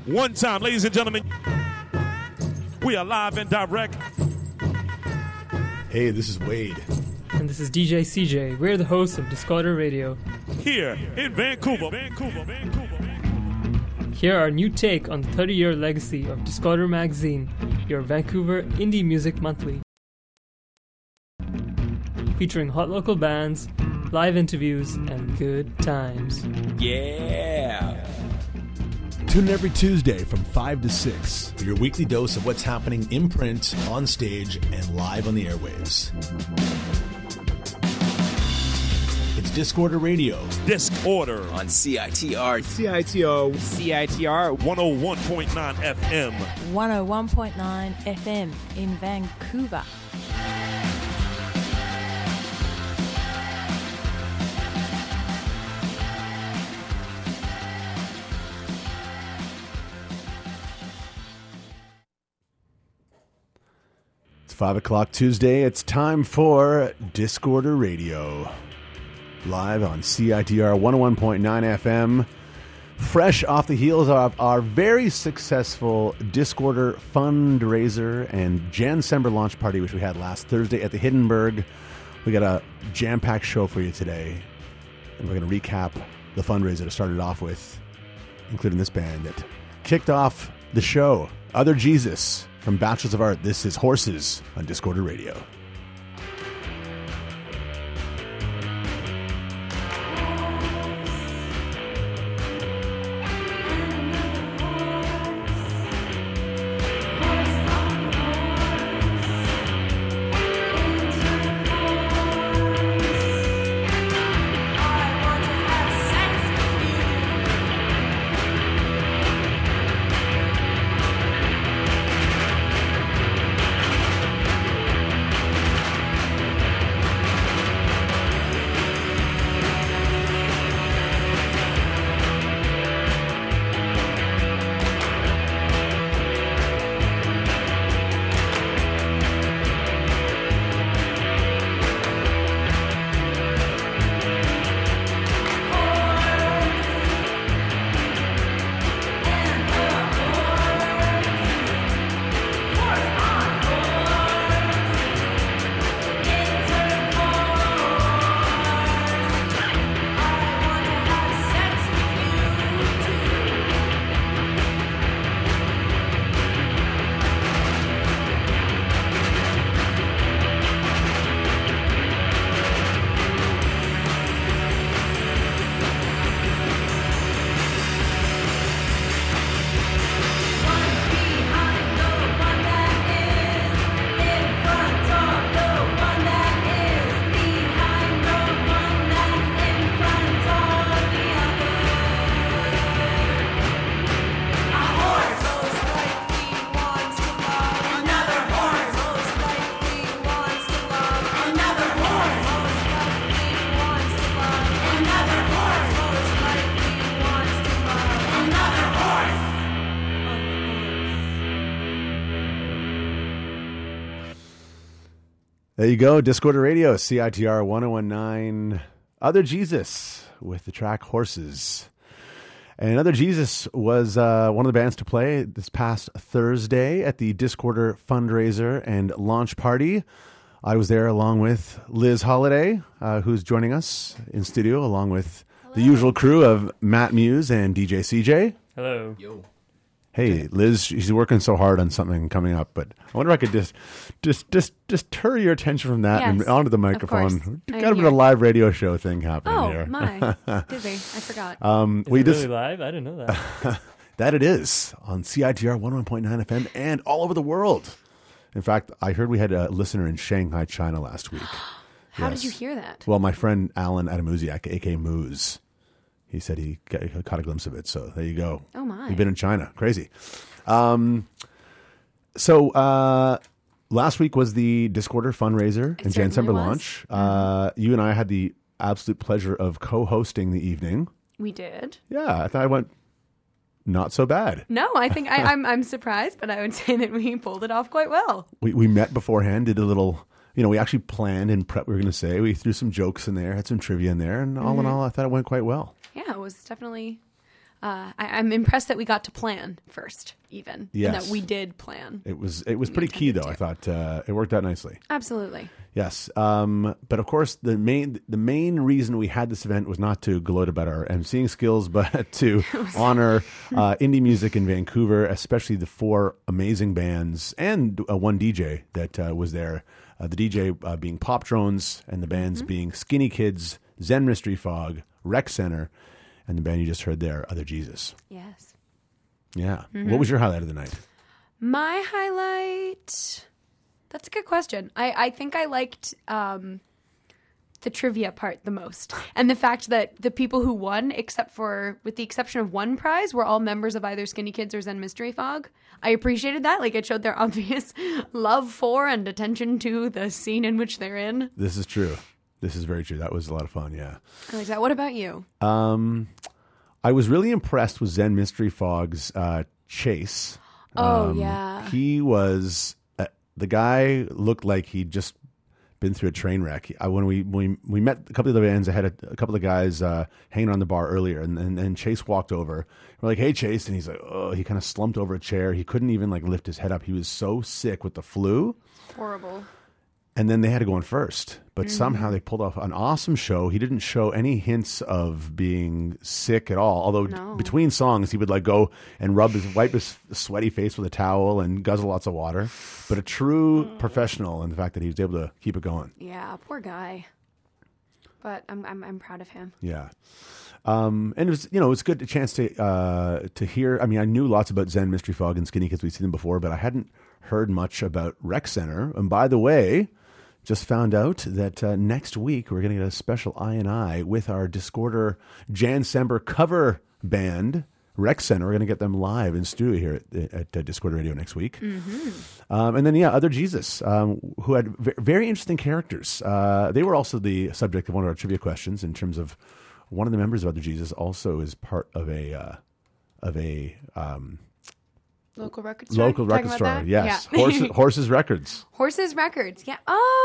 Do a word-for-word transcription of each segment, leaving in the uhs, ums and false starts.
One time, ladies and gentlemen, we are live and direct. Hey, this is Wade. And this is D J C J. We're the hosts of Discorder Radio. Here in Vancouver, Vancouver, Vancouver. Here are our new take on the thirty-year legacy of Discorder Magazine, your Vancouver Indie Music Monthly. Featuring hot local bands, live interviews, and good times. Yeah! Tune in every Tuesday from five to six for your weekly dose of what's happening in print, on stage, and live on the airwaves. It's Discorder Radio. Discorder On C I T R. C I T O. C I T R. one oh one point nine F M. one oh one point nine F M in Vancouver. Five o'clock Tuesday. It's time for Discorder Radio. Live on C I T R one oh one point nine F M. Fresh off the heels of our very successful Discorder fundraiser and Jancember launch party, which we had last Thursday at the Hindenburg. We got a jam-packed show for you today. And we're going to recap the fundraiser to start it off with, including this band that kicked off the show, Other Jesus. From Bachelors of Art, this is Horses on Discorder Radio. There you go, Discorder Radio, C I T R one oh one point nine, Other Jesus with the track Horses. And Other Jesus was uh, one of the bands to play this past Thursday at the Discorder fundraiser and launch party. I was there along with Liz Holiday, uh, who's joining us in studio, along with Hello. The usual crew of Matt Muse and D J C J. Hello. Yo. Hey, Liz, she's working so hard on something coming up, but I wonder if I could just just just just turn your attention from that yes, and onto the microphone. Got a bit of a live radio show thing happening oh, here. Oh, my. Dizzy. I forgot. Um, Is we it just, really live? I didn't know that. that it is on C I T R one oh one point nine F M and all over the world. In fact, I heard we had a listener in Shanghai, China last week. How Yes. did you hear that? Well, my friend Alan Adamuziak, a k a. Moose, he said he got, he caught a glimpse of it. So there you go. Oh, my. You've been in China. Crazy. Um, so uh, last week was the Discorder fundraiser It and certainly Jancember was. launch. Uh, you and I had the absolute pleasure of co-hosting the evening. We did. Yeah, I thought I went not so bad. No, I think I, I'm I'm surprised, but I would say that we pulled it off quite well. We we met beforehand, did a little, you know, we actually planned and prep. We were going to say we threw some jokes in there, had some trivia in there, and all Mm-hmm. in all, I thought it went quite well. Yeah, it was definitely uh, I, I'm impressed that we got to plan first, even. Yes. And that we did plan. It was it was pretty key, though. I thought uh, it worked out nicely. Absolutely. Yes, um, but of course, the main the main reason we had this event was not to gloat about our emceeing skills, but to honor uh, indie music in Vancouver, especially the four amazing bands and uh, one D J that uh, was there. Uh, the D J uh, being Pop Drones, and the bands mm-hmm. being Skinny Kids, Zen Mystery Fog, Rec Center, and the band you just heard there, Other Jesus. Yes. Yeah. Mm-hmm. What was your highlight of the night? My highlight... That's a good question. I, I think I liked um, the trivia part the most. And the fact that the people who won, except for, with the exception of one prize, were all members of either Skinny Kids or Zen Mystery Fog. I appreciated that. Like, it showed their obvious love for and attention to the scene in which they're in. This is true. This is very true. That was a lot of fun, yeah. I like that. What about you? Um, I was really impressed with Zen Mystery Fog's uh, Chase. Oh, um, yeah. He was... The guy looked like he'd just been through a train wreck. I, when we when we, we met a couple of the bands, I had a, a couple of guys uh, hanging on the bar earlier, and then and Chase walked over. We're like, "Hey, Chase," and he's like, "Oh," he kind of slumped over a chair. He couldn't even like lift his head up. He was so sick with the flu. Horrible. And then they had to go in first, but Mm-hmm. somehow they pulled off an awesome show. He didn't show any hints of being sick at all. Although No. between songs, he would like go and rub his, wipe his sweaty face with a towel and guzzle lots of water. But a true professional in the fact that he was able to keep it going. Yeah, poor guy. But I'm I'm I'm proud of him. Yeah. Um, and it was, you know, it was good a chance to uh, to hear. I mean, I knew lots about Zen Mystery Fog and Skinny Kids. We'd seen them before, but I hadn't heard much about Rec Center. And by the way, just found out that uh, next week we're going to get a special I and I with our Discorder Jan Sember cover band, Rec Center. We're going to get them live in studio here at, at uh, Discorder Radio next week. Mm-hmm. Um, and then, yeah, Other Jesus, um, who had v- very interesting characters. Uh, they were also the subject of one of our trivia questions in terms of one of the members of Other Jesus also is part of a uh, of a um, local record store. Local record Talking store, about that? yes. Yeah. Horses, Horses Records. Horses Records. Yeah.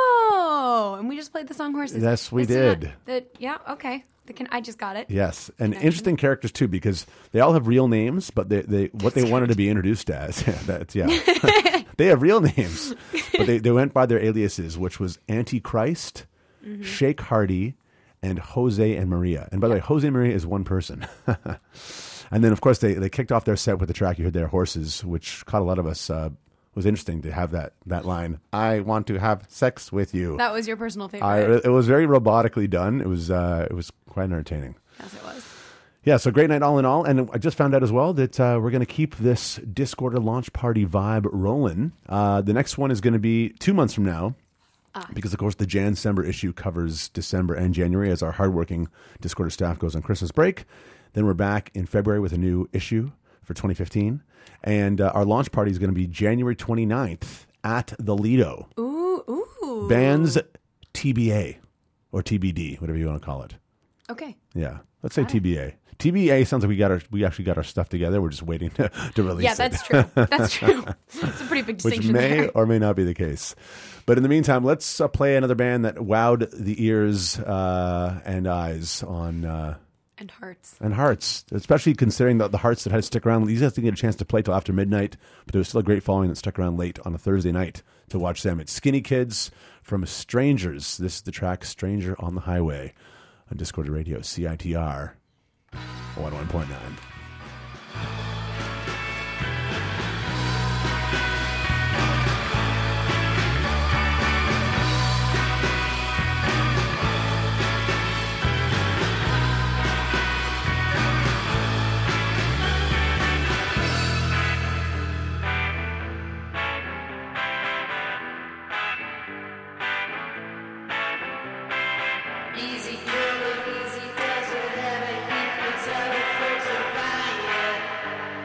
Oh, and we just played the song Horses. Yes, we That's did. not- the, yeah. Okay. The can, I just got it. Yes, and Connection. interesting characters too, because they all have real names, but they, they what they wanted to be introduced as. Yeah, that's, yeah. They have real names, but they, they went by their aliases, which was Antichrist, mm-hmm. Shake Hardy, and Jose and Maria. And by the way, Jose and Maria is one person. And then, of course, they, they kicked off their set with the track you heard there, Horses, which caught a lot of us. Uh, it was interesting to have that that line, I want to have sex with you. That was your personal favorite. I, it was very robotically done. It was uh, it was quite entertaining. Yes, it was. Yeah, so great night all in all. And I just found out as well that uh, we're going to keep this Discorder launch party vibe rolling. Uh, the next one is going to be two months from now. Ah. Because, of course, the Jan Sember issue covers December and January as our hardworking Discorder staff goes on Christmas break. Then we're back in February with a new issue for twenty fifteen. And uh, our launch party is going to be January twenty-ninth at the Lido. Ooh, ooh. Bands T B A or T B D, whatever you want to call it. Okay. Yeah, let's say Got T B A. It. T B A sounds like we got our we actually got our stuff together. We're just waiting to, to release yeah, it. Yeah, that's true. That's true. It's a pretty big distinction Which may there. or may not be the case. But in the meantime, let's uh, play another band that wowed the ears uh, and eyes on uh, and hearts and hearts, especially considering the, the hearts that had to stick around. These guys didn't get a chance to play till after midnight, but there was still a great following that stuck around late on a Thursday night to watch them. It's Skinny Kids from Strangers. This is the track "Stranger on the Highway" on Discord Radio, C I T R one oh one point nine. Easy girl, easy does it, have a heat, it's all the folks are buying it.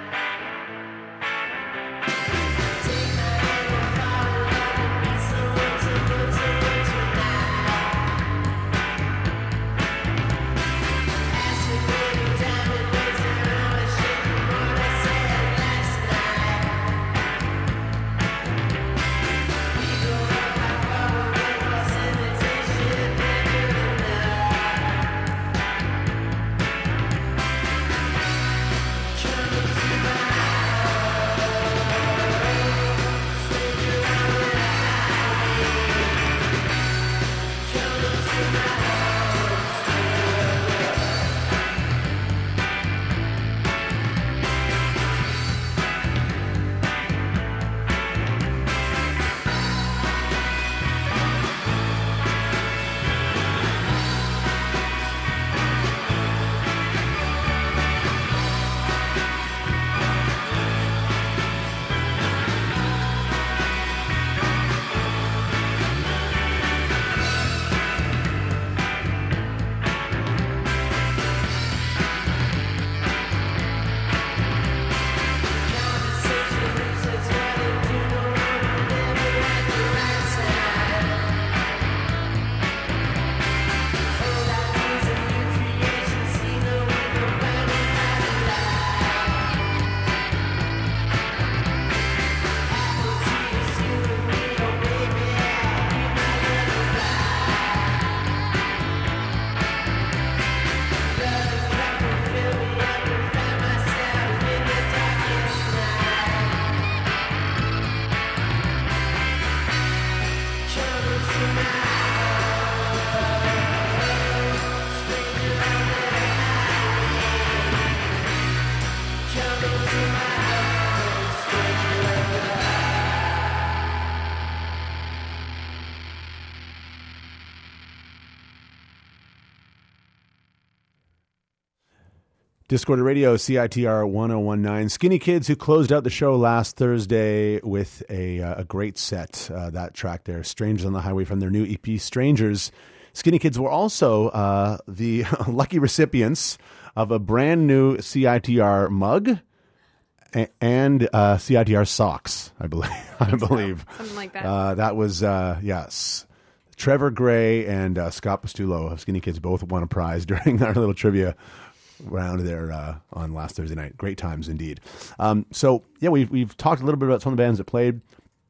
Discord Radio, C I T R one oh one nine. Skinny Kids, who closed out the show last Thursday with a uh, a great set. Uh, that track there, Strangers on the Highway, from their new E P, Strangers. Skinny Kids were also uh, the lucky recipients of a brand new C I T R mug a- and uh, C I T R socks, I believe. I, I believe. So. Something like that. Uh, that was, uh, yes. Trevor Gray and uh, Scott Pastulo of Skinny Kids both won a prize during our little trivia round there uh, on last Thursday night. Great times indeed. Um, so, yeah, we've, we've talked a little bit about some of the bands that played.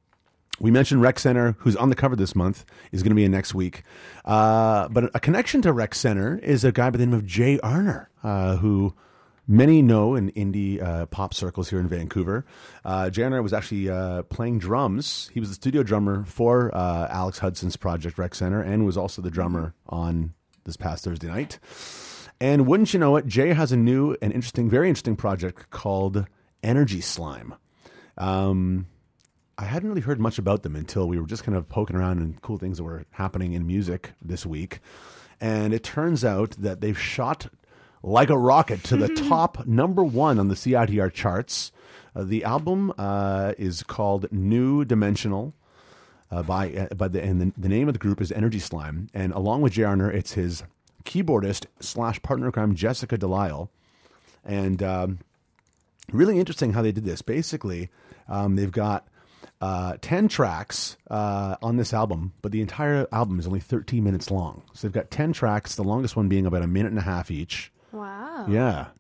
We mentioned Rec Center, who's on the cover this month, is going to be in next week. Uh, but a connection to Rec Center is a guy by the name of Jay Arner, uh, who many know in indie uh, pop circles here in Vancouver. Uh, Jay Arner was actually uh, playing drums. He was the studio drummer for uh, Alex Hudson's project Rec Center, and was also the drummer on this past Thursday night. And wouldn't you know it, Jay has a new and interesting, very interesting project called Energy Slime. Um... I hadn't really heard much about them until we were just kind of poking around and cool things that were happening in music this week. And it turns out that they've shot like a rocket to the top number one on the C I T R charts. Uh, the album uh, is called New Dimensional, uh, by, uh, by the, and the, the name of the group is Energy Slime. And along with Jay Arner, it's his keyboardist slash partner in crime, Jessica Delisle. And um, really interesting how they did this. Basically, um, they've got Uh, ten tracks uh, on this album, but the entire album is only thirteen minutes long. So they've got ten tracks, the longest one being about a minute and a half each. Wow. Yeah.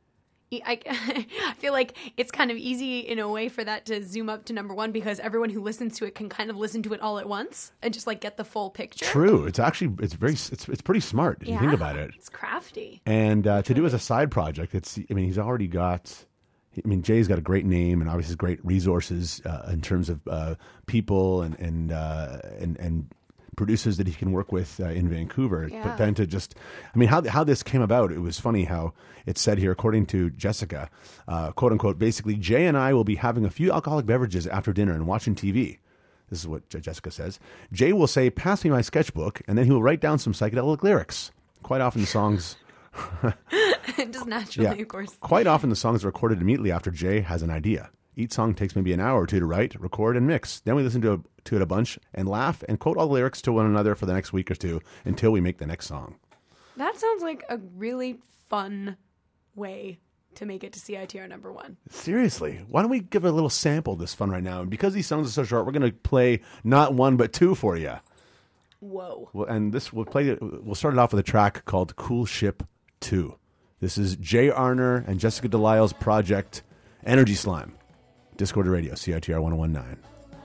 I, I feel like it's kind of easy in a way for that to zoom up to number one, because everyone who listens to it can kind of listen to it all at once and just like get the full picture. True. It's actually, it's very, it's it's pretty smart if yeah, you think about it. It's crafty. And uh, to do as a side project, it's, I mean, he's already got... I mean, Jay's got a great name and obviously great resources uh, in terms of uh, people and and, uh, and and producers that he can work with uh, in Vancouver. Yeah. But then to just, I mean, how how this came about, it was funny how it said here, according to Jessica, uh, quote unquote, basically, Jay and I will be having a few alcoholic beverages after dinner and watching T V. This is what Jessica says. Jay will say, "Pass me my sketchbook," and then he will write down some psychedelic lyrics. Quite often the songs... Just naturally, yeah. of course. Quite often the songs are recorded immediately after Jay has an idea. Each song takes maybe an hour or two to write, record, and mix. Then we listen to, a, to it a bunch and laugh and quote all the lyrics to one another for the next week or two until we make the next song. That sounds like a really fun way to make it to C I T R number one. Seriously, why don't we give a little sample of this fun right now? And because these songs are so short, we're going to play not one but two for you. Whoa. Well, and this we'll play. We'll start it off with a track called "Cool Ship two." This is Jay Arner and Jessica Delisle's project, Energy Slime. Discord Radio, C I T R one oh one nine.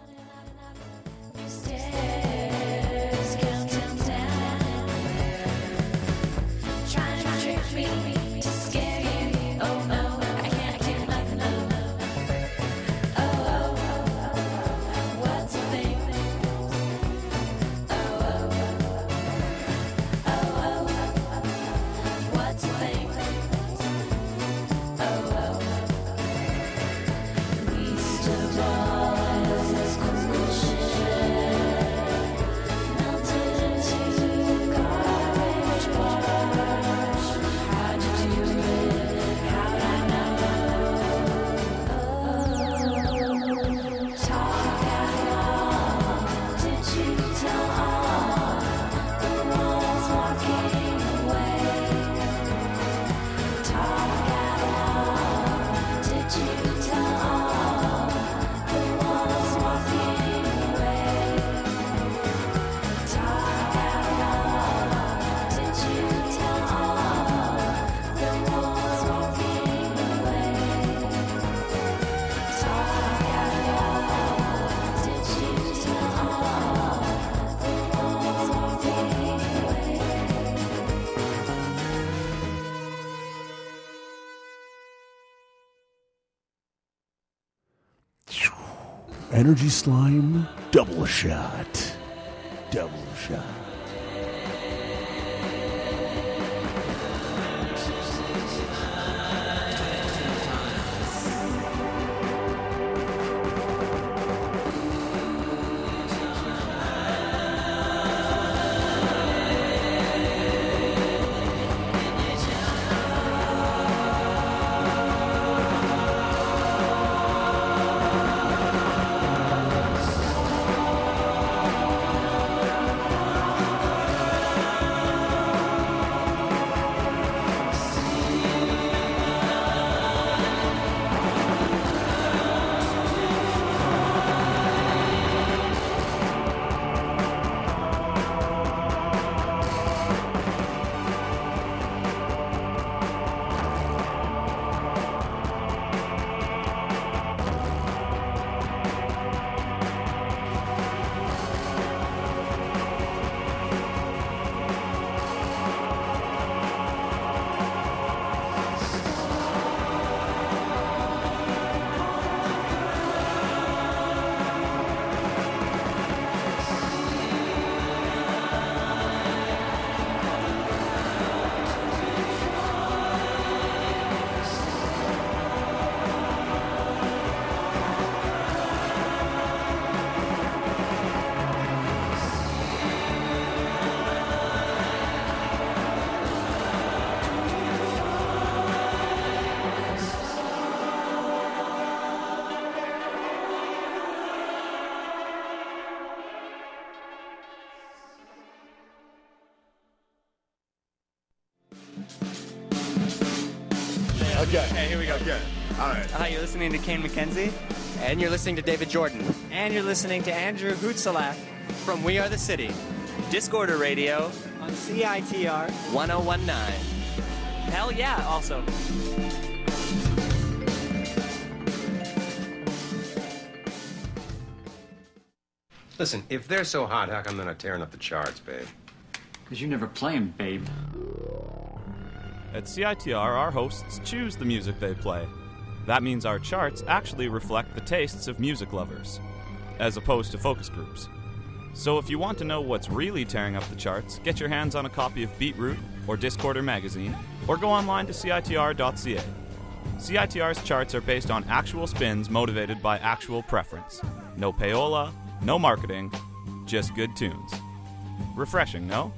Energy Slime, double shot. Double shot. Okay. Okay, here we go. Okay. All right. Hi, you're listening to Kane McKenzie. And you're listening to David Jordan And you're listening to Andrew Hootsalak from We Are the City, Discorder Radio on C I T R. one oh one point nine. Hell yeah, also. Listen, if they're so hot, how come they're not tearing up the charts, babe? Because you never play 'em, babe. At C I T R, our hosts choose the music they play. That means our charts actually reflect the tastes of music lovers, as opposed to focus groups. So if you want to know what's really tearing up the charts, get your hands on a copy of Beatroot or Discorder magazine, or go online to C I T R dot C A. C I T R's charts are based on actual spins motivated by actual preference. No payola, no marketing, just good tunes. Refreshing, no?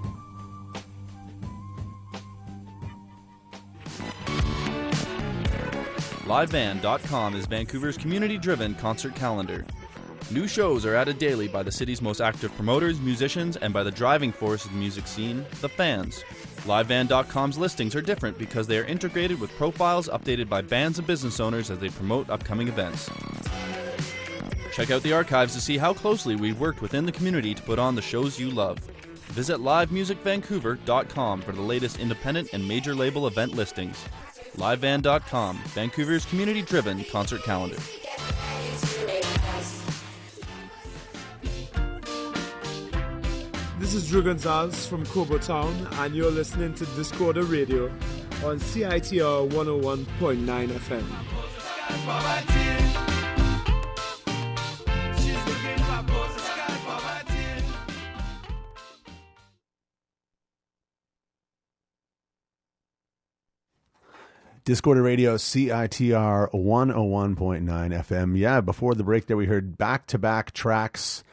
live band dot com is Vancouver's community-driven concert calendar. New shows are added daily by the city's most active promoters, musicians, and by the driving force of the music scene, the fans. live band dot com's listings are different because they are integrated with profiles updated by bands and business owners as they promote upcoming events. Check out the archives to see how closely we've worked within the community to put on the shows you love. Visit live music vancouver dot com for the latest independent and major label event listings. live band dot com, Vancouver's community-driven concert calendar. This is Drew Gonzalez from Cobo Town, and you're listening to Discorder Radio on C I T R one oh one point nine F M. Discorder Radio, C I T R one oh one point nine F M. Yeah, before the break there we heard back-to-back tracks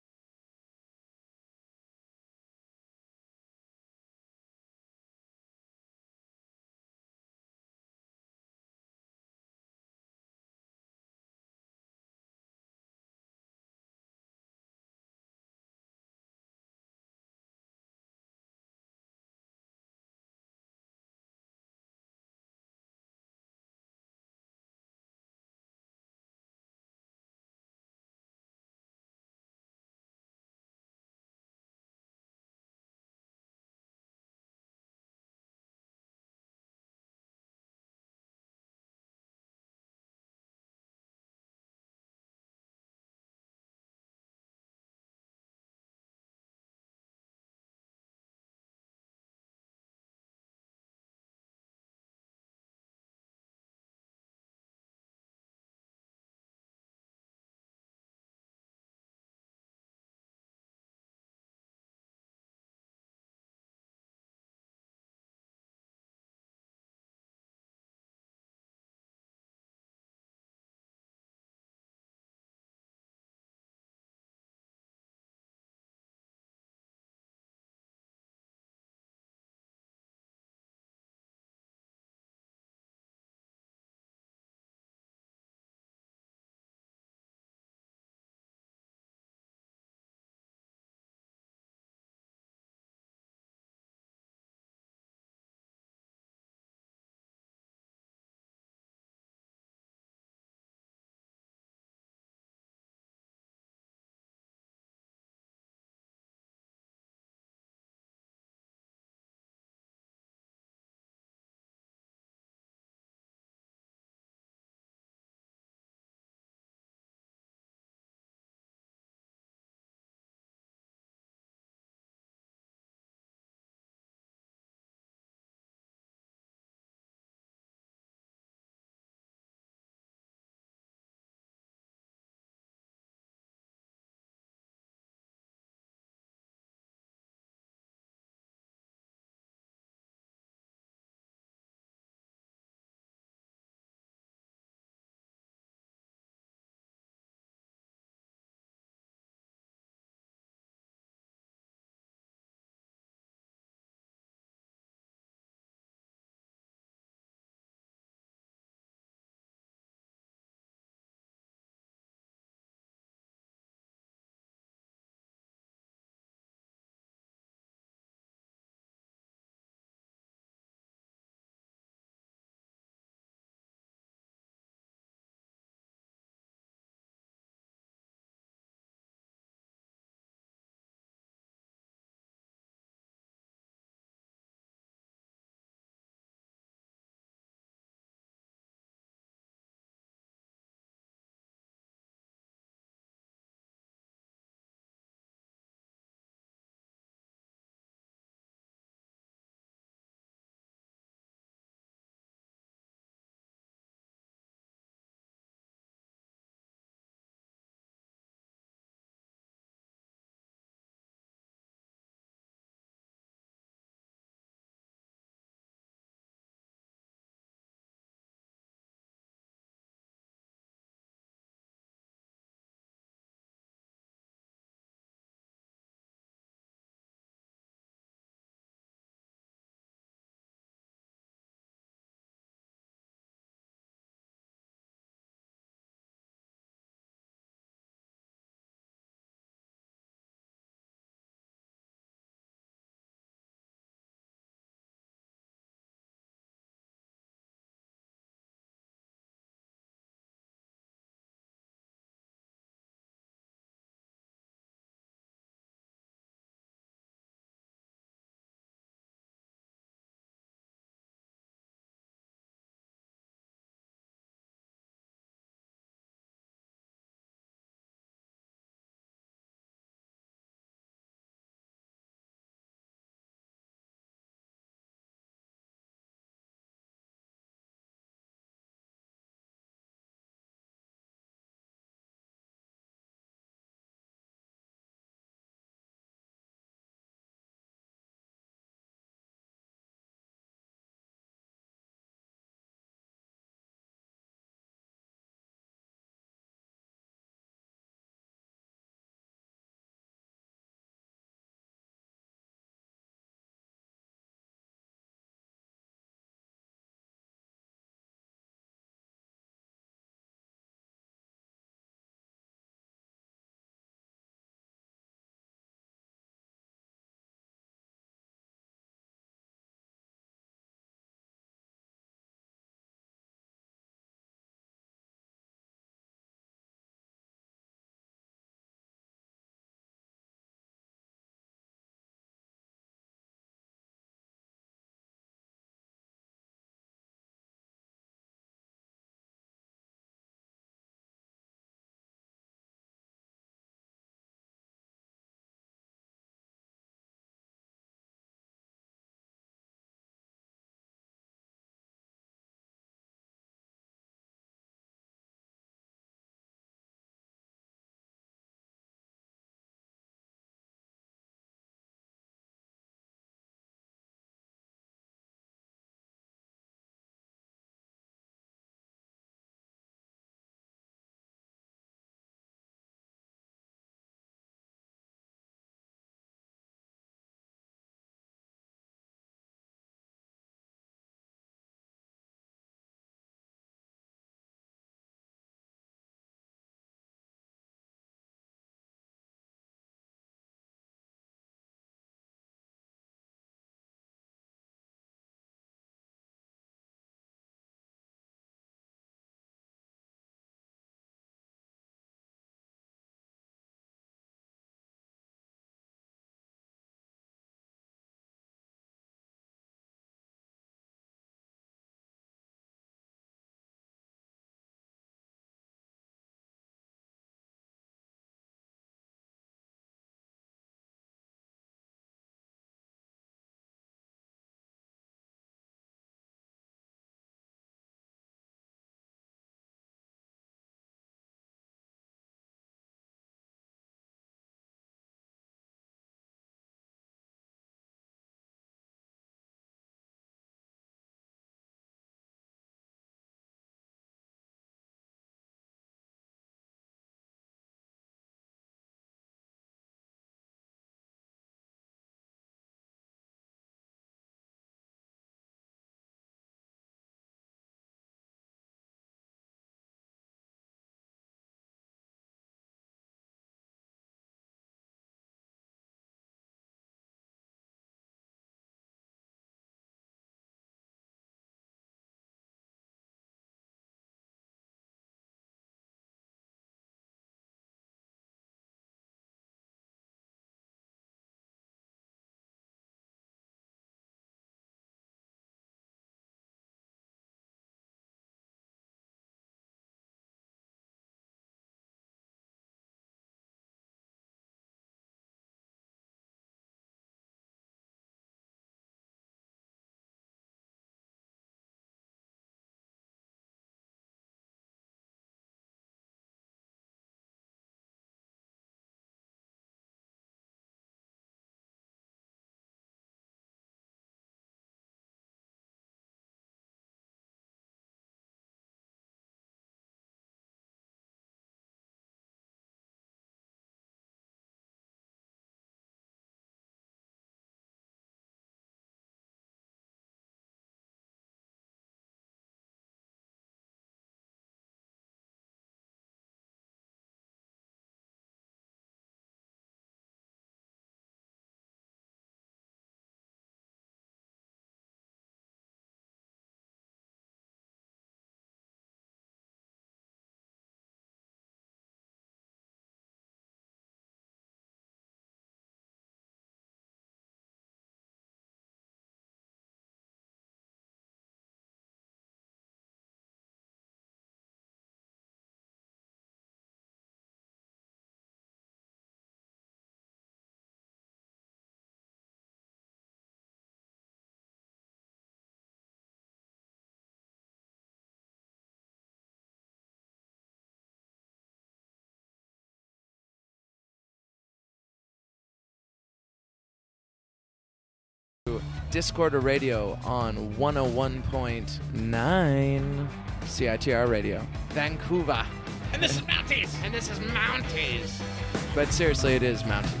Discorder Radio on one oh one point nine C I T R Radio, Vancouver. And this is Mounties! And this is Mounties! But seriously, it is Mounties.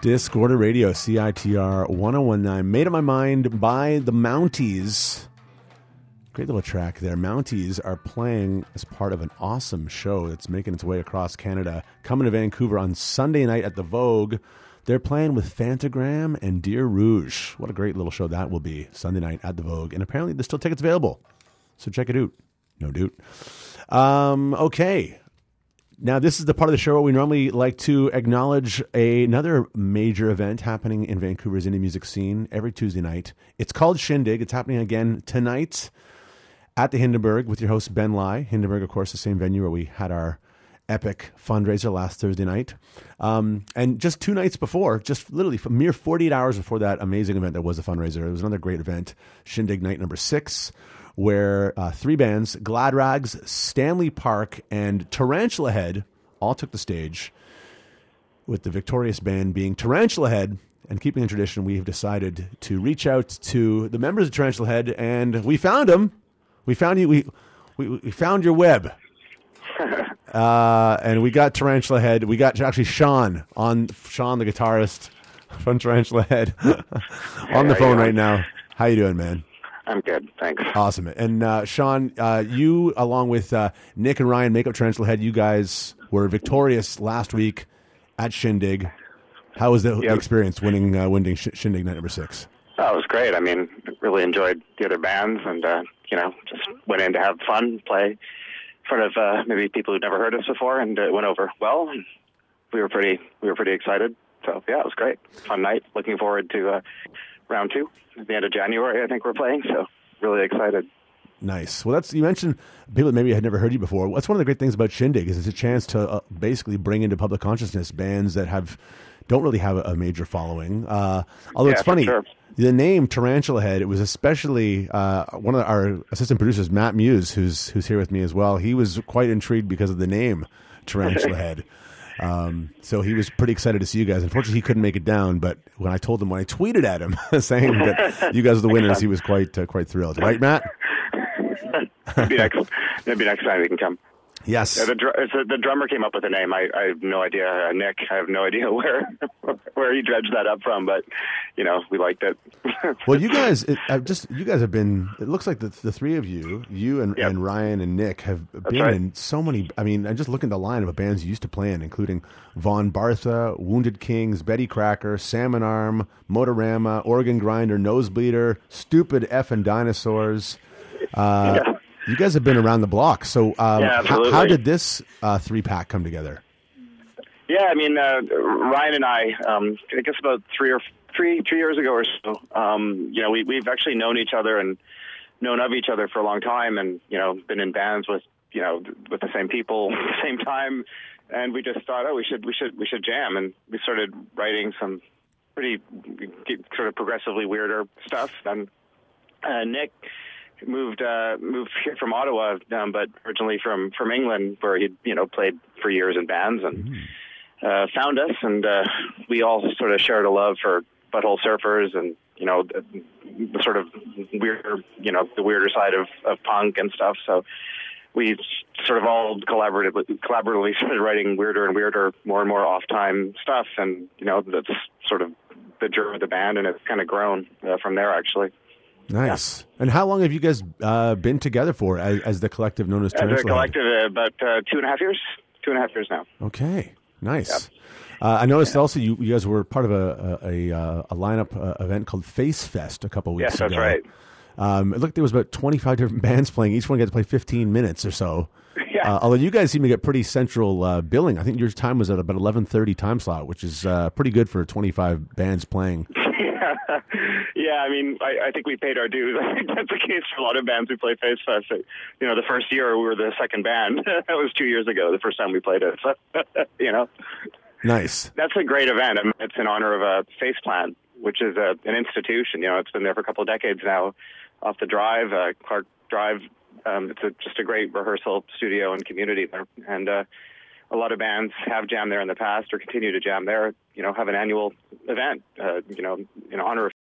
Discorder Radio, C I T R one oh one point nine. Made Up My Mind by the Mounties. Great little track there. Mounties are playing as part of an awesome show that's making its way across Canada. Coming to Vancouver on Sunday night at the Vogue. They're playing with Fantagram and Deer Rouge. What a great little show that will be. Sunday night at the Vogue. And apparently there's still tickets available. So check it out. No dude. Um, okay. Now, this is the part of the show where we normally like to acknowledge a, another major event happening in Vancouver's indie music scene every Tuesday night. It's called Shindig. It's happening again tonight at the Hindenburg with your host, Ben Lai. Hindenburg, of course, the same venue where we had our epic fundraiser last Thursday night. Um, and just two nights before, just literally a mere forty-eight hours before that amazing event that was the fundraiser, it was another great event, Shindig night number six, where uh, three bands, Glad Rags, Stanley Park, and Tarantula Head all took the stage, with the victorious band being Tarantula Head. And keeping in tradition, we have decided to reach out to the members of Tarantula Head, and we found them. We found you. We we, we found your web. Uh, and we got Tarantula Head. We got actually Sean on Sean, the guitarist from Tarantula Head, on the phone right now. How you doing, man? I'm good, thanks. Awesome. And uh, Sean, uh, you, along with uh, Nick and Ryan, Make Up Tarantula Head, you guys were victorious last week at Shindig. How was the, yep. the experience winning uh, winning Sh- Shindig night number six? Oh, it was great. I mean, really enjoyed the other bands, and uh, you know, just went in to have fun, play in front of uh, maybe people who'd never heard us before, and it went over well. And we were pretty we were pretty excited. So yeah, it was great. Fun night. Looking forward to uh, round two at the end of January. I think we're playing. So really excited. Nice. Well, that's you mentioned people that maybe had never heard you before. That's one of the great things about Shindig is it's a chance to uh, basically bring into public consciousness bands that have don't really have a, a major following. Uh, although yeah, it's funny, sure. the name Tarantula Head. It was especially uh, one of our assistant producers, Matt Muse, who's who's here with me as well. He was quite intrigued because of the name Tarantula Head. Um, so he was pretty excited to see you guys. Unfortunately, he couldn't make it down. But when I told him, when I tweeted at him saying that you guys are the winners, he was quite uh, quite thrilled. Right, Matt? maybe next, maybe next time he can come. Yes. Yeah, the, dr- so the drummer came up with the name. I, I have no idea. Uh, Nick, I have no idea where where he dredged that up from, but you know, we liked it. Well, you guys, it, I've just you guys have been. It looks like the the three of you, you and, yep. and Ryan and Nick, have That's been right. in so many. I mean, I'm just looking at the line of bands you used to play in, including Von Bartha, Wounded Kings, Betty Cracker, Salmon Arm, Motorama, Organ Grinder, Nosebleeder, Stupid Effin' Dinosaurs. Uh, yeah. You guys have been around the block. So, um, yeah, how, how did this uh, three pack come together? Yeah, I mean, uh, Ryan and I, um, I guess about three or three, three years ago or so, um, you know, we, we've actually known each other and known of each other for a long time, and you know, been in bands with, you know, with the same people at the same time, and we just thought, oh, we should, we should, we should jam, and we started writing some pretty sort of progressively weirder stuff. And uh, Nick moved uh, moved here from Ottawa, um, but originally from, from England, where he'd you know played for years in bands, and mm. uh, found us, and uh, we all sort of shared a love for Butthole Surfers, and you know the, the sort of weirder, you know the weirder side of, of punk and stuff. So we sort of all collaboratively collaboratively started writing weirder and weirder, more and more off time stuff, and you know that's sort of the journey of the band, and it's kind of grown uh, from there actually. Nice. Yeah. And how long have you guys uh, been together for as, as the collective known as Tarantula As a collective, uh, about uh, two and a half years. Two and a half years now. Okay. Nice. Yep. Uh, I noticed yeah. also you, you guys were part of a a, a, a lineup uh, event called Face Fest a couple weeks yes, ago. Yes, that's right. Um, it looked there was about twenty-five different bands playing. Each one got to play fifteen minutes or so. Yeah. Uh, although you guys seem to get pretty central uh, billing. I think your time was at about eleven thirty time slot, which is uh, pretty good for twenty-five bands playing. Yeah, I mean, I, I think we paid our dues. I think that's the case for a lot of bands who play Face Fest. You know, the first year we were the second band. That was two years ago, the first time we played it. So, you know. Nice. That's a great event. I mean, it's in honor of a Face Plant, which is a, an institution. You know, it's been there for a couple of decades now off the Drive, uh, Clark Drive. Um, it's a, just a great rehearsal studio and community there. And uh, a lot of bands have jammed there in the past or continue to jam there, you know, have an annual event, uh, you know, in honor of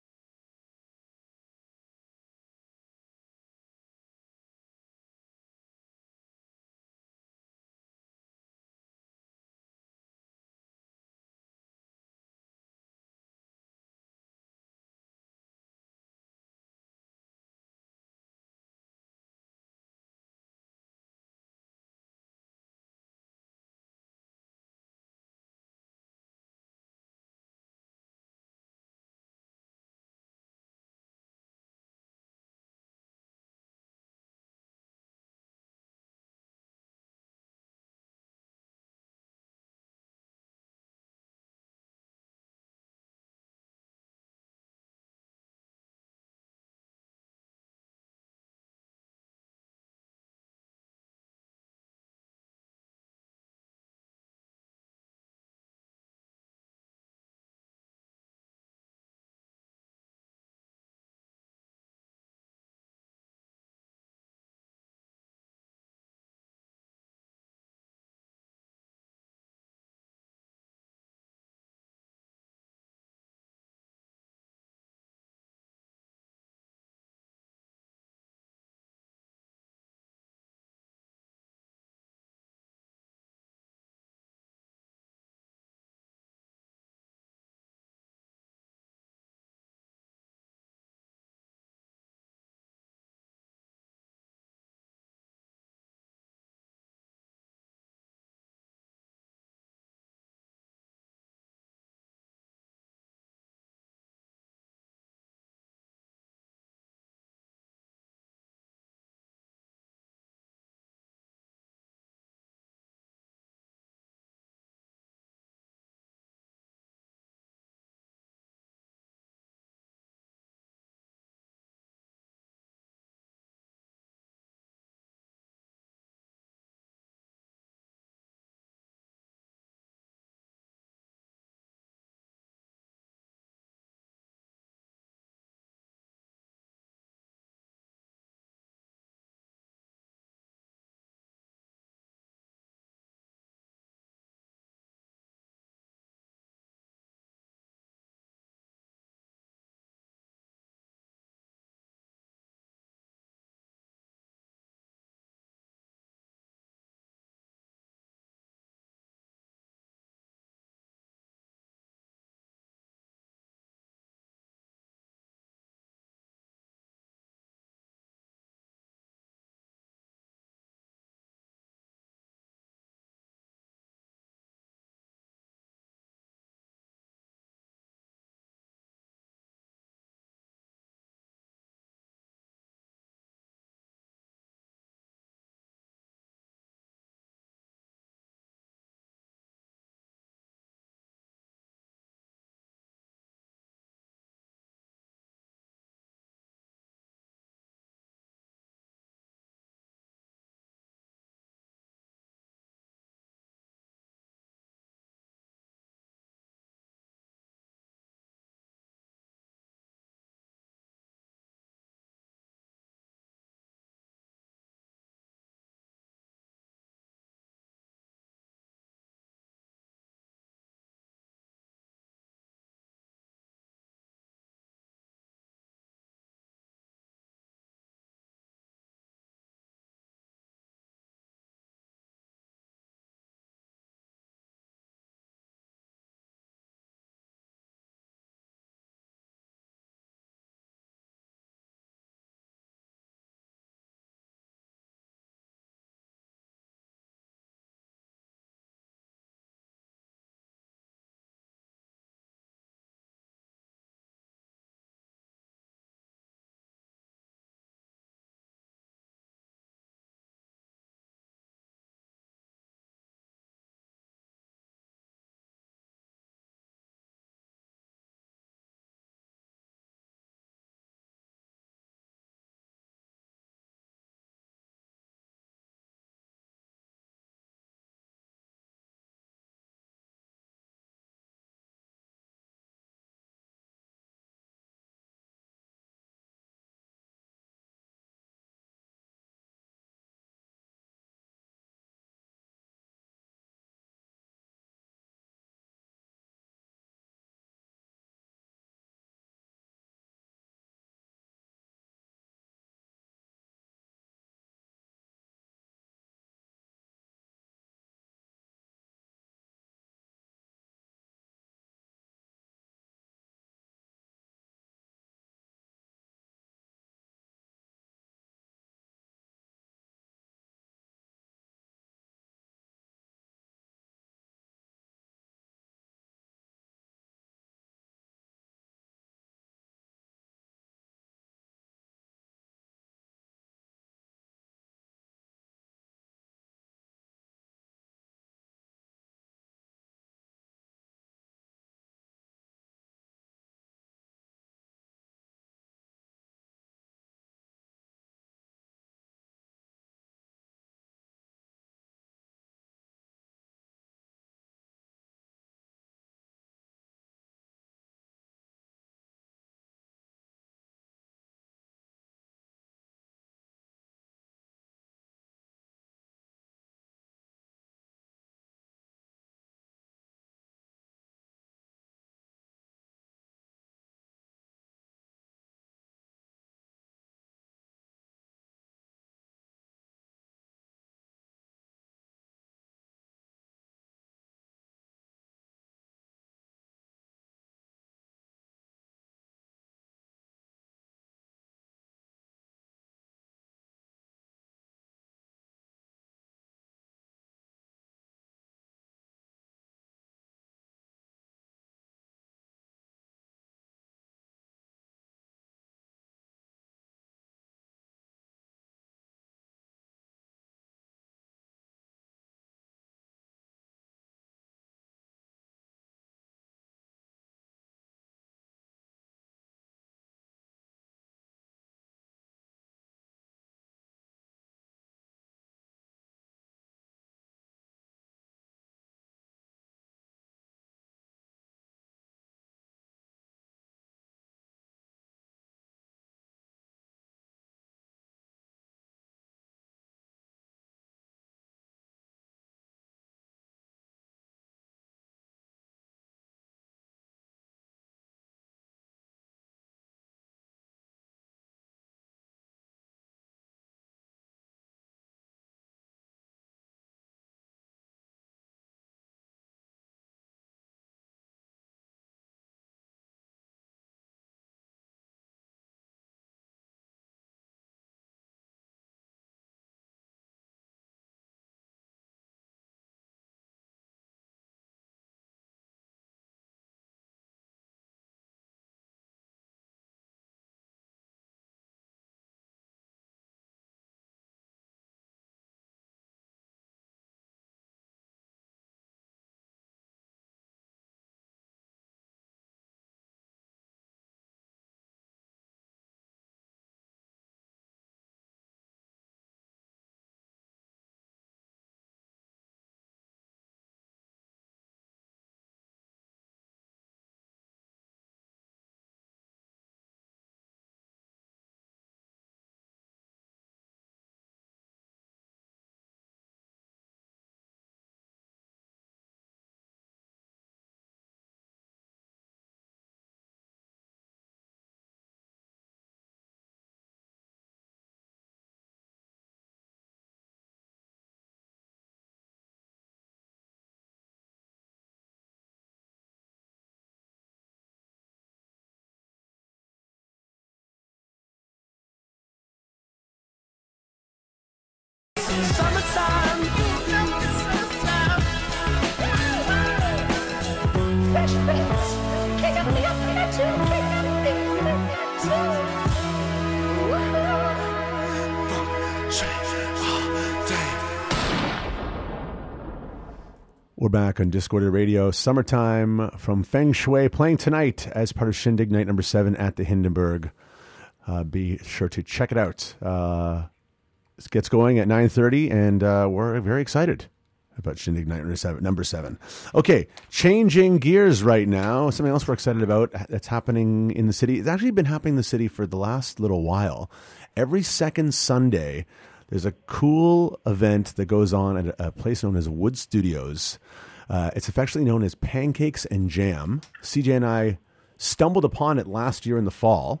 We're back on Discorder Radio. Summertime from Feng Shui, playing tonight as part of Shindig Night number seven at the Hindenburg. Uh, be sure to check it out. Uh, it gets going at nine thirty, and uh, we're very excited about Shindig Night number seven, number seven. Okay, changing gears right now. Something else we're excited about that's happening in the city. It's actually been happening in the city for the last little while. Every second Sunday, there's a cool event that goes on at a place known as Wood Studios. Uh, it's affectionately known as Pancakes and Jam. C J and I stumbled upon it last year in the fall.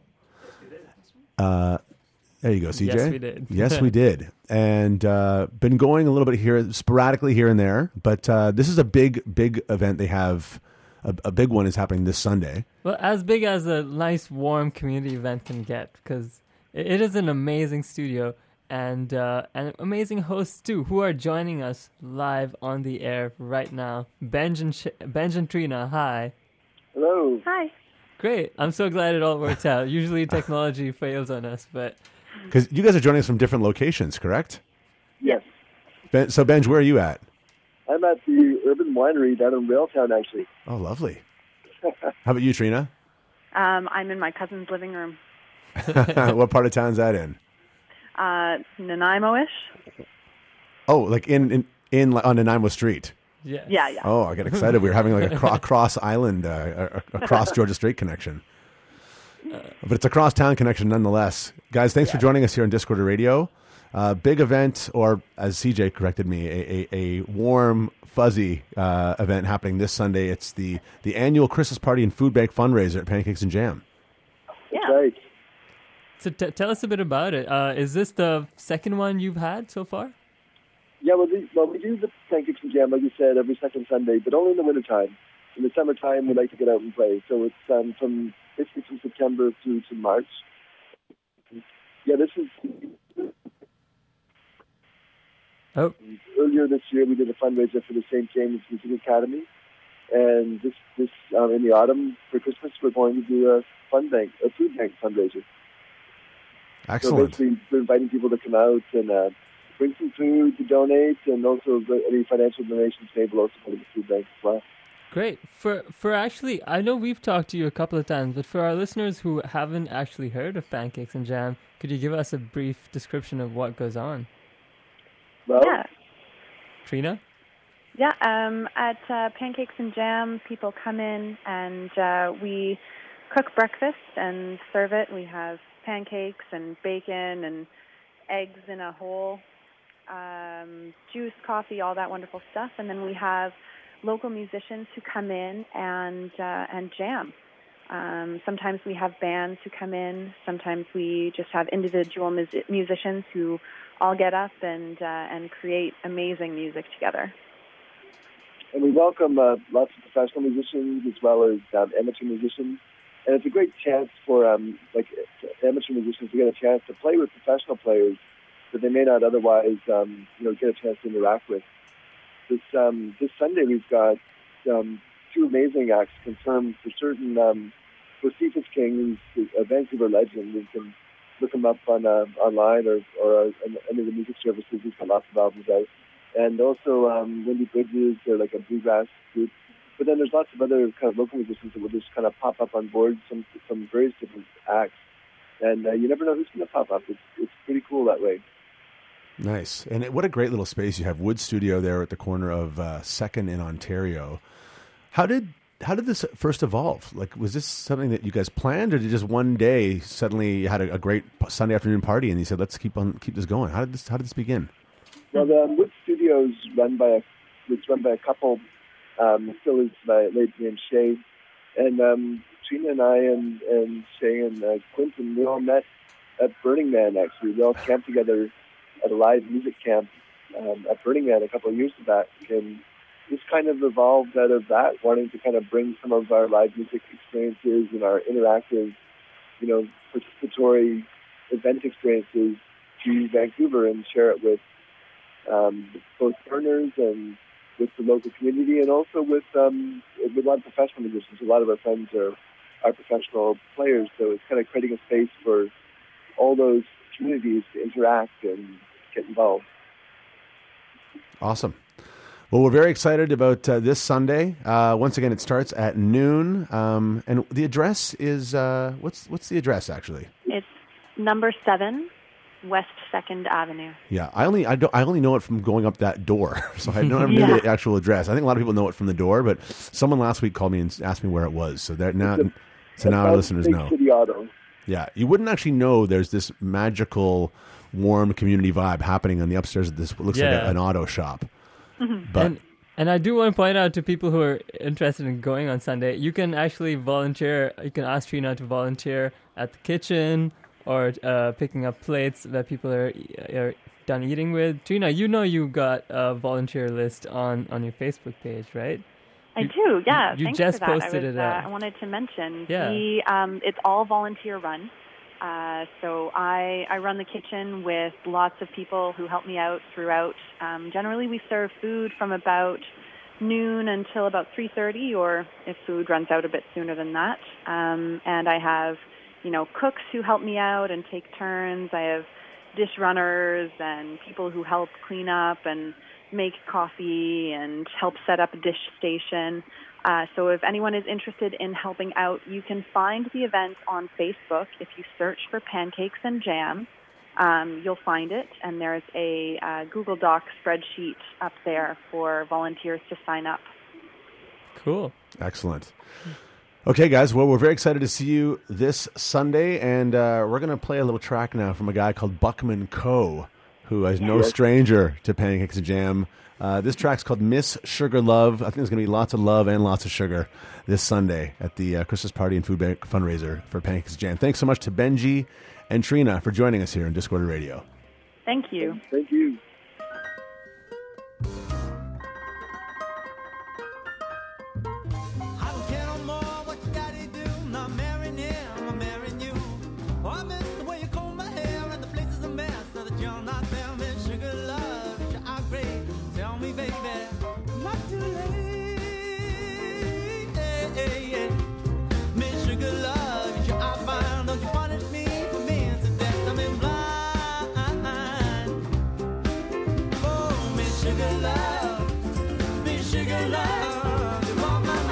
Uh, there you go, C J. Yes, we did. Yes, we did. And uh, been going a little bit here, sporadically here and there. But uh, this is a big, big event they have. A, a big one is happening this Sunday. Well, as big as a nice, warm community event can get, because it, it is an amazing studio. And uh, and amazing hosts, too, who are joining us live on the air right now. Benj and, Sh- Benj and Trina, hi. Hello. Hi. Great. I'm so glad it all worked out. Usually technology fails on us, but... Because you guys are joining us from different locations, correct? Yes. Ben, so, Benj, where are you at? I'm at the Urban Winery down in Railtown, actually. Oh, lovely. How about you, Trina? Um, I'm in my cousin's living room. What part of town's that in? Uh, Nanaimo-ish. Oh, like in, in, in on Nanaimo Street. Yeah. Yeah, yeah. Oh, I get excited. We were having like a cro- cross island, uh, a, a cross Georgia Strait connection. But it's a cross town connection nonetheless. Guys, thanks for joining us here on Discorder Radio. Uh, big event, or as C J corrected me, a, a, a warm, fuzzy uh, event happening this Sunday. It's the, the annual Christmas party and food bank fundraiser at Pancakes and Jam. Yeah. Right. So t- tell us a bit about it. Uh, is this the second one you've had so far? Yeah, well, we, well, we do the Pancakes and Jam, like you said, every second Sunday, but only in the wintertime. In the summertime, we like to get out and play. So it's um, from basically from September through to March. Yeah, this is... Oh. Earlier this year, we did a fundraiser for the Saint James Music Academy. And this, this um, in the autumn, for Christmas, we're going to do a fun bank, a food bank fundraiser. Excellent. So basically, we're inviting people to come out and uh, bring some food to donate, and also any financial donations made will also go to the food bank as well. Great. For for actually, I know we've talked to you a couple of times, but for our listeners who haven't actually heard of Pancakes and Jam, could you give us a brief description of what goes on? Well, yeah. Trina? Yeah, um, at uh, Pancakes and Jam, people come in and uh, we cook breakfast and serve it. We have pancakes and bacon and eggs in a hole, um, juice, coffee, all that wonderful stuff. And then we have local musicians who come in and uh, and jam. Um, sometimes we have bands who come in. Sometimes we just have individual mus- musicians who all get up and uh, and create amazing music together. And we welcome uh, lots of professional musicians as well as um, amateur musicians. And it's a great chance for um, like amateur musicians to get a chance to play with professional players that they may not otherwise, um, you know, get a chance to interact with. This um, this Sunday we've got um, two amazing acts confirmed for certain. Um, for Cephas King, who's a Vancouver legend. You can look him up on uh, online or or uh, any of the music services. He's got lots of albums out. And also um, Wendy Bridges, they're like a bluegrass group. But then there's lots of other kind of local musicians that will just kind of pop up on board from from various different acts, and uh, you never know who's going to pop up. It's it's pretty cool that way. Nice, and what a great little space you have. Wood Studio there at the corner of uh, Second in Ontario. How did how did this first evolve? Like, was this something that you guys planned, or did you just one day suddenly you had a, a great Sunday afternoon party and you said, "Let's keep on keep this going"? How did this how did this begin? Well, the um, Wood Studio is run by a it's run by a couple. Um, still is my late named Shay, and um, Trina and I and, and Shay and uh, Quentin, we all met at Burning Man. Actually, we all camped together at a live music camp um, at Burning Man a couple of years back, and this kind of evolved out of that, wanting to kind of bring some of our live music experiences and our interactive, you know, participatory event experiences to Vancouver and share it with um, both learners and with the local community, and also with um, with a lot of professional musicians. A lot of our friends are, are professional players, so it's kind of creating a space for all those communities to interact and get involved. Awesome. Well, we're very excited about uh, this Sunday. Uh, once again, it starts at noon, um, and the address is uh, what's what's the address actually? It's number seven, West Second Avenue. Yeah, I only I don't I only know it from going up that door, so I don't Yeah. know the actual address. I think a lot of people know it from the door, but someone last week called me and asked me where it was. So that now, It's a- so now our About listeners Big know. City Auto. Yeah, you wouldn't actually know there's this magical, warm community vibe happening on the upstairs of this. What looks like Yeah. a, an auto shop. Mm-hmm. But and, and I do want to point out to people who are interested in going on Sunday, you can actually volunteer. You can ask Trina to volunteer at the kitchen or uh, picking up plates that people are, are done eating with. Trina, you know you got a volunteer list on, on your Facebook page, right? I do, yeah. you Thanks just for that. posted I was, it out. Uh, I wanted to mention Yeah. we, um, it's all volunteer run. Uh, so I, I run the kitchen with lots of people who help me out throughout. Um, generally, we serve food from about noon until about three thirty, or if food runs out a bit sooner than that. Um, and I have, you know, cooks who help me out and take turns. I have dish runners and people who help clean up and make coffee and help set up a dish station. Uh, so if anyone is interested in helping out, you can find the event on Facebook. If you search for Pancakes and Jam, um, you'll find it. And there's a uh, Google Doc spreadsheet up there for volunteers to sign up. Cool. Excellent. Okay, guys. Well, we're very excited to see you this Sunday, and uh, we're going to play a little track now from a guy called Buckman Coe, who is no stranger to Pancakes and Jam. Uh, this track's called Miss Sugar Love. I think there's going to be lots of love and lots of sugar this Sunday at the uh, Christmas party and food bank fundraiser for Pancakes and Jam. Thanks so much to Benji and Trina for joining us here on Discord Radio. Thank you. Thank you. I don't care no more what your daddy do. I'm not marrying him, I'm marrying you. Oh, I miss the way you comb my hair and the place is a mess. Now that you're not there, Miss Sugar Love, you're out great. Tell me, baby, not too late. Hey, hey, hey. Miss Sugar Love, you're out fine. Don't you punish me for being so deaf, I'm in blind. Oh, Miss Sugar Love, Miss Sugar Love, you're on my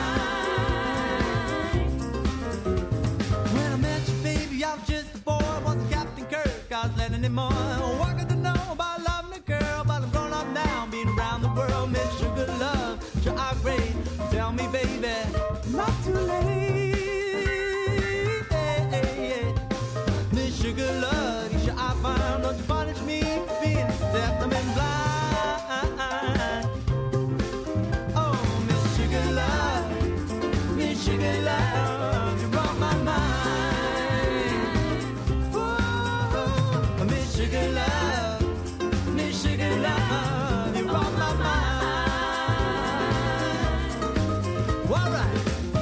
mind. When I met you, baby, I was just a boy. Wasn't Captain Kirk, I was letting him on. Walking to know about loving a girl, but I'm grown up now, being around the world. Miss Sugar Love, you're out great. Tell me, baby, not too late. Hey, hey, hey. Miss Sugar Love, you sure I found. Don't you punish me for being so deaf, I'm in blind. Oh, Miss Sugar Love, Miss Sugar Love, you're on my mind. Oh, Miss Sugar Love, Miss Sugar Love, you're on my mind. All right.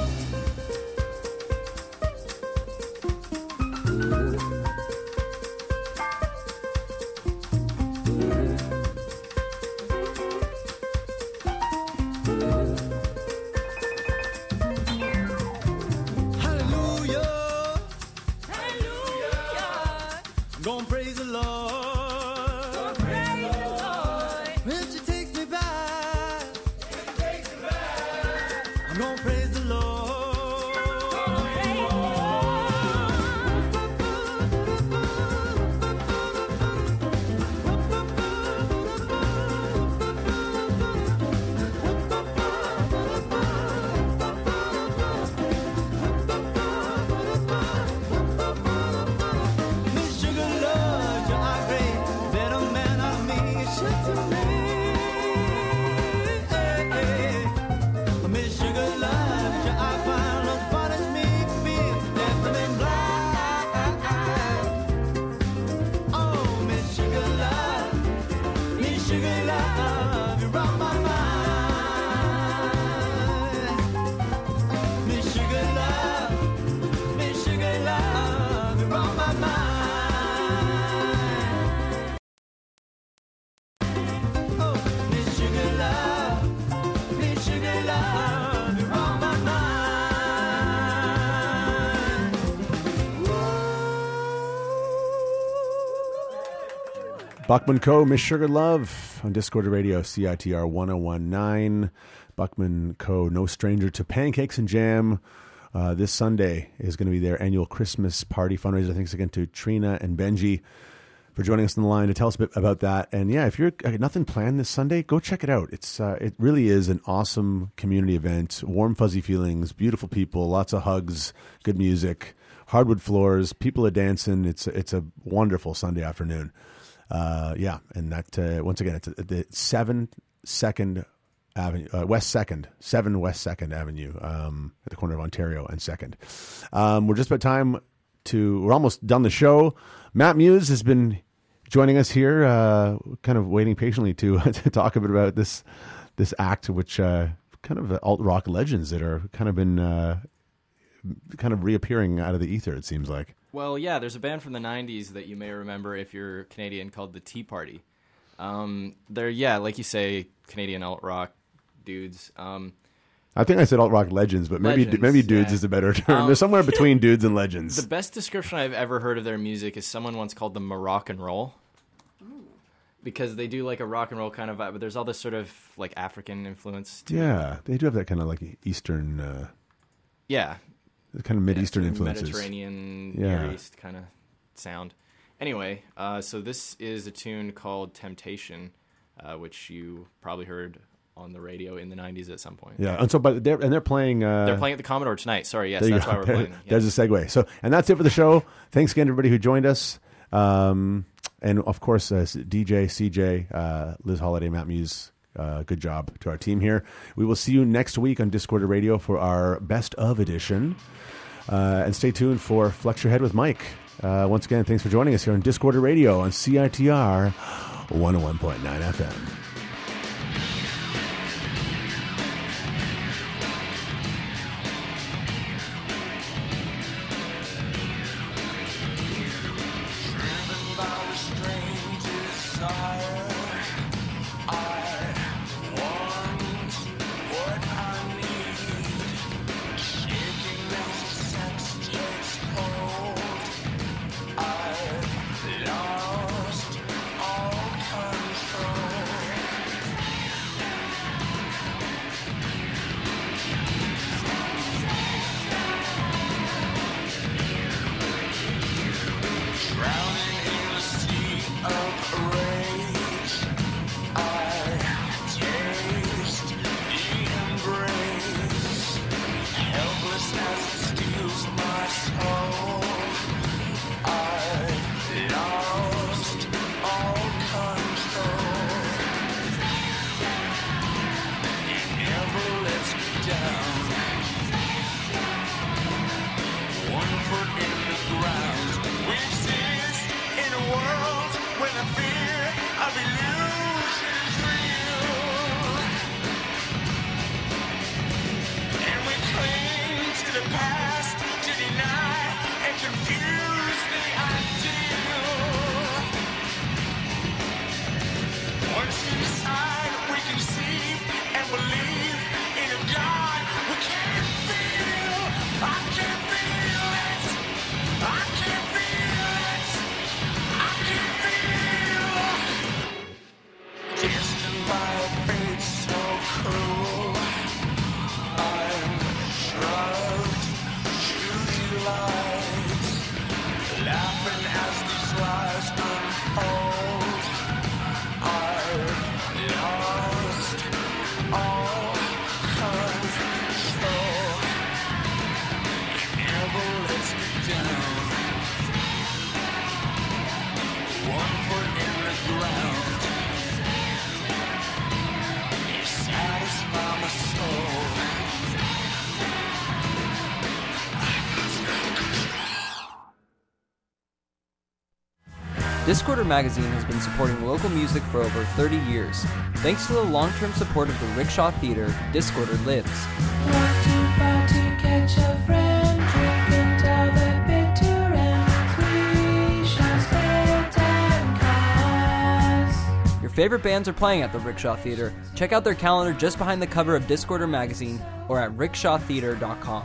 Hallelujah. Hallelujah. I'm gonna praise the Lord. Gonna praise the Lord. When she takes me back. When she takes me back. I'm gonna praise the Lord. Gonna praise the Miss Sugar Love, you're out great. Buckman Co., Miss Sugar Love on Discorder Radio, C I T R one oh one point nine. Buckman Co., no stranger to pancakes and jam. Uh, this Sunday is going to be their annual Christmas party fundraiser. Thanks again to Trina and Benji for joining us on the line to tell us a bit about that. And yeah, if you're uh, nothing planned this Sunday, go check it out. It's uh, it really is an awesome community event. Warm, fuzzy feelings, beautiful people, lots of hugs, good music, hardwood floors, people are dancing. It's it's a wonderful Sunday afternoon. Uh, yeah, and that uh, once again, it's at the seven Second Avenue, uh, West Second, seven West Second Avenue, um, at the corner of Ontario and Second. Um, we're just about time to. We're almost done the show. Matt Muse has been joining us here, uh, kind of waiting patiently to to talk a bit about this this act, which uh, kind of alt rock legends that are kind of been uh, kind of reappearing out of the ether. It seems like. Well, yeah, there's a band from the nineties that you may remember if you're Canadian called the Tea Party. Um, they're, yeah, like you say, Canadian alt-rock dudes. Um, I think I said alt-rock legends, but maybe legends, maybe dudes yeah. is a better term. Um, They're somewhere between dudes and legends. The best description I've ever heard of their music is someone once called them rock and roll. Because they do like a rock and roll kind of vibe, but there's all this sort of like African influence. To yeah, they do have that kind of like Eastern... Uh, yeah. Kind of Mid-Eastern yeah, influences. Mediterranean, yeah. Near East kind of sound. Anyway, uh, so this is a tune called Temptation, uh, which you probably heard on the radio in the nineties at some point. Yeah, and so but they're and they're playing. Uh, they're playing at the Commodore tonight. Sorry, yes, that's that's why we're playing. Yeah. There's a segue. So, and that's it for the show. Thanks again, everybody who joined us, um, and of course, uh, D J, C J, uh, Liz Holiday, Matt Muse. Uh, good job to our team here. We will see you next week on Discorder Radio for our Best of edition. Uh, and stay tuned for Flex Your Head with Mike. Uh, once again, thanks for joining us here on Discorder Radio on C I T R one oh one point nine F M. Discorder Magazine has been supporting local music for over thirty years. Thanks to the long-term support of the Rickshaw Theatre, Discorder lives. Your favorite bands are playing at the Rickshaw Theatre. Check out their calendar just behind the cover of Discorder Magazine or at rickshaw theatre dot com.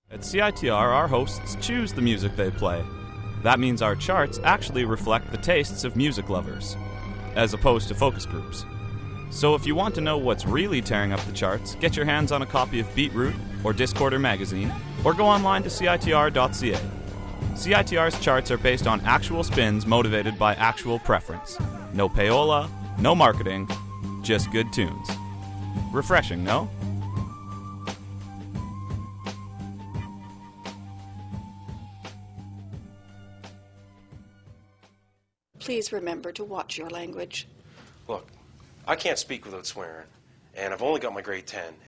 At C I T R, our hosts choose the music they play. That means our charts actually reflect the tastes of music lovers, as opposed to focus groups. So if you want to know what's really tearing up the charts, get your hands on a copy of Beatroot or Discorder magazine, or go online to C I T R dot C A. C I T R's charts are based on actual spins motivated by actual preference. No payola, no marketing, just good tunes. Refreshing, no? Please remember to watch your language. Look, I can't speak without swearing, and I've only got my grade ten.